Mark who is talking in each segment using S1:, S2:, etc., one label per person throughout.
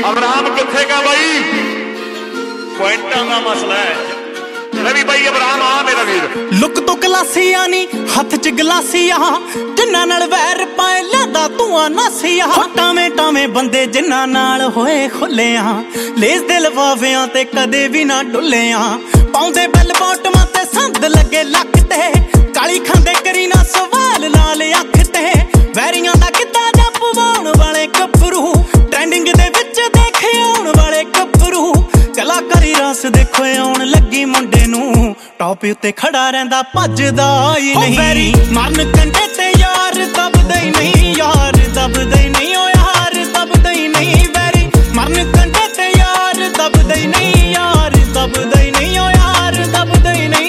S1: Abram ਕਿੱਥੇ ਗਾ ਬਾਈ? ਪੁਆਇੰਟਾਂ ਦਾ ਮਸਲਾ ਹੈ। ਲੈ ਵੀ ਬਾਈ ਅਬਰਾਮ ਆ ਮੇਰਾ ਵੀਰ।
S2: ਲੁੱਕ ਤੋਂ ਗਲਾਸੀਆਂ ਨੀ ਹੱਥ ਚ ਗਲਾਸੀਆਂ, ਜਿਨ੍ਹਾਂ ਨਾਲ ਵੈਰ ਪਾਏ ਲੈਂਦਾ ਧੂਆਂ ਨਾਸੀਆਂ। ਟਾਵੇਂ ਟਾਵੇਂ ਬੰਦੇ ਜਿਨ੍ਹਾਂ ਨਾਲ ਹੋਏ ਖੁੱਲਿਆਂ, ਲੇਸ ਦੇ ਲਫਾਫਿਆਂ ਤੇ ਕਦੇ ਵੀ ਨਾ ਡੁੱਲਿਆਂ। ਪਾਉਂਦੇ ਬੈਲ ਬੋਟਮਾਂ ਤੇ ਸੰਦ ਲੱਗੇ ਲੱਕ ਤੇ, ਕਾਲੀ ਖਾਂਦੇ ਕਰੀ ਨਾ ਸਵਾਲ ਲਾਲ ਅੱਖ ਤੇ। ਵੈਰੀਆਂ ਦਾ ਕਿੱਦਾਂ ਜਾਂ ਪਵਾਉਣ ਵਾਲੇ ਗੱਭਰੂ, ਟ੍ਰੈਂਡਿੰਗ ਦੇ ਵਿੱਚ ਦੇਖੇ ਆਉਣ ਵਾਲੇ ਗੱਭਰੂ। ਕਲਾਕਾਰੀ ਰਸ ਦੇਖੋ ਆਉਣ ਲੱਗੀ ਮੁੰਡੇ ਨੂੰ, ਟੌਪ ਉੱਤੇ ਖੜਾ ਰਹਿੰਦਾ ਭੱਜਦਾ ਹੀ ਨਹੀਂ। ਵੈਰੀ ਮਰਨ ਕੰਢੇ ਤੇ ਯਾਰ ਦਬਦਾ ਹੀ ਨਹੀਂ, ਯਾਰ ਦਬਦਾ ਹੀ ਨਹੀਂ, ਓ ਯਾਰ ਦਬਦਾ ਹੀ ਨਹੀਂ। ਵੈਰੀ ਮਰਨ ਕੰਢੇ ਤੇ ਯਾਰ ਦਬਦਾ ਹੀ ਨਹੀਂ, ਯਾਰ ਦਬਦਾ ਹੀ ਨਹੀਂ, ਓ ਯਾਰ ਦਬਦਾ ਹੀ ਨਹੀਂ।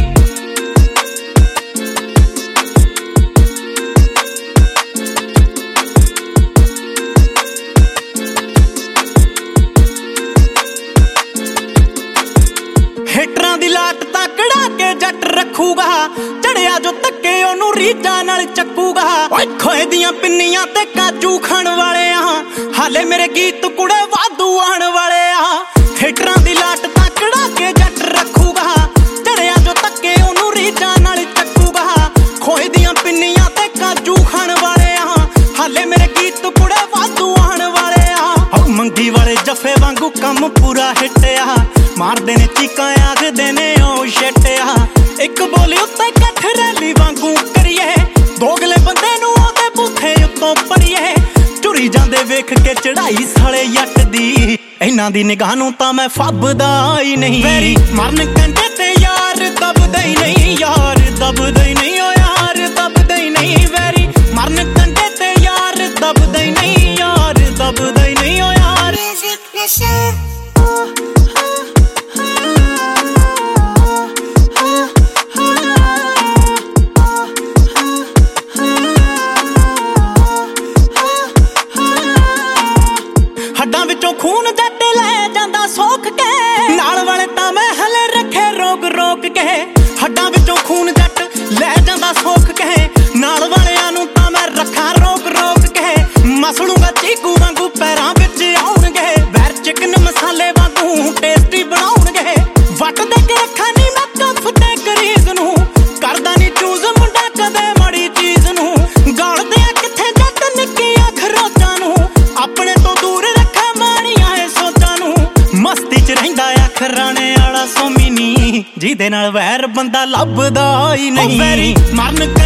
S2: ਹੇਟਰਾਂ ਦੀ ਲਾਟ ਤਾਂ ਕਢਾ ਕੇ ਜੱਟ ਰੱਖੂਗਾ, ਚੜਿਆ ਜੋ ਧੱਕੇ ਉਹਨੂੰ ਰੀਝਾਂ ਨਾਲ ਚੱਕੂਗਾ। ਓਏ ਖੋਏ ਦੀਆਂ ਪਿੰਨੀਆਂ ਤੇ ਕਾਜੂ ਖਾਣ ਵਾਲੇ ਆ, ਹਾਲੇ ਮੇਰੇ ਗੀਤ ਕੁੜੇ ਵਾਧੂ ਆਣ ਵਾਲੇ ਆ। ਹੇਟਰਾਂ ਦੀ ਲਾਟ ਤਾਂ ਕਢਾ ਕੇ ਜੱਟ ਰੱਖੂਗਾ, ਚੜਿਆ ਜੋ ਧੱਕੇ ਉਹਨੂੰ ਰੀਝਾਂ ਨਾਲ ਚੱਕੂਗਾ। ਖੋਏ ਦੀਆਂ ਪਿੰਨੀਆਂ ਤੇ ਕਾਜੂ ਖਾਣ ਵਾਲੇ ਆ, ਹਾਲੇ ਮੇਰੇ ਗੀਤ ਕੁੜੇ ਵਾਧੂ ਆਣ ਵਾਲੇ ਆ। ਮੰਗੀ ਵਾਲੇ ਜੱਫੇ ਵਾਂਗੂ ਕੰਮ ਪੂਰਾ ਹਿੱਟਿਆ, ਮਾਰਦੇ ਨੇ ਚੀਕਾਂ ਆਖਦੇ ਨੇ ਓ ਛੱਟਿਆ। ਇੱਕ ਬੋਲੀ ਉੱਤੇ ਇਕੱਠ ਰੈਲੀ ਵਾਂਗੂ ਕਰੀਏ, ਦੋਗਲੇ ਬੰਦੇ ਨੂੰ ਉਹਦੇ ਬੂਥੇ ਉੱਤੋਂ ਪੜੀਏ। ਝੁਰੀ ਜਾਂਦੇ ਵੇਖ ਕੇ ਚੜਾਈ ਸਾਲੇ ਜੱਟ ਦੀ, ਇਹਨਾਂ ਦੀ ਨਿਗਾਹ ਨੂੰ ਤਾਂ ਮੈਂ ਫੱਬਦਾ ਹੀ ਨਹੀਂ। ਵੈਰੀ ਮਰਨ ਕੰਢੇ ਤੇ ਯਾਰ ਦਬਦਾ ਹੀ ਨਹੀਂ, ਯਾਰ ਦਬਦਾ ਹੀ ਨਹੀਂ, ਓ ਯਾਰ ਦਬਦਾ ਹੀ ਨਹੀਂ। ਵੈਰੀ ਮਰਨ ਕੰਢੇ ਤੇ ਯਾਰ ਦਬਦਾ ਹੀ ਨਹੀਂ, ਯਾਰ ਦਬਦਾ ਹੀ ਨਹੀਂ, ਓ ਯਾਰ। ਹੱਡਾਂ ਵਿੱਚੋਂ ਖੂਨ ਜੱਟ ਲੈ ਜਾਂਦਾ ਸੋਖ ਕੇ, ਨਾਲ ਵਾਲੇ ਤਾਂ ਮੈਂ ਹਲੇ ਰੱਖੇ ਰੋਕ ਰੋਕ ਕੇ। ਹੱਡਾਂ ਵਿੱਚੋਂ ਖੂਨ ਜੱਟ ਲੈ ਜਾਂਦਾ ਸੋਖ ਕੇ, ਨਾਲ ਵਾਲਿਆਂ ਨੂੰ ਤਾਂ ਮੈਂ ਰੱਖਾਂ ਰੋਕ ਰੋਕ ਕੇ। ਮਸਲੂਗਾ ਚੀਕੂ ਵਾਂਗੂ ਪੈਰਾਂ ਵਿੱਚ ਆਉਣਗੇ, ਵੈਰ ਚਿਕਨ ਮਸਾਲੇ ਵਾਂਗੂ ਟੇਸਟੀ ਬਣਾਉਣਗੇ। ਵੱਟ ਦੇ ਕੇ ਰੱਖਾਂ ਨੀ ਮੈਂ ਕੱਫ ਤੇ ਕਰੀਜ਼ ਨੂੰ, ਕਰਦਾ ਨੀ ਚੂਜ਼ ਮੁੰਡਾ ਕਦੇ ਮਾੜੀ ਚੀਜ਼ ਨੂੰ। ਗਾਲਦੇ ਆ ਕਿੱਥੇ ਜੱਟ ਨਿੱਕੀਆਂ ਖਰੋਚਾਂ ਨੂੰ, ਆਪਣੇ ਤੋਂ ਦੂਰ ਰੱਖਾਂ ਮਾਣੀਆਂ ਏ ਸੋਚਾਂ ਨੂੰ। ਮਸਤੀ ਚ ਰਹਿੰਦਾ ਆ ਖਰਾਣੇ ਵਾਲਾ ਸੋਮੀ ਨੀ, ਜਿਹਦੇ ਨਾਲ ਵੈਰ ਬੰਦਾ ਲੱਭਦਾ ਹੀ ਨਹੀਂ। ਵੈਰੀ ਮਰਨ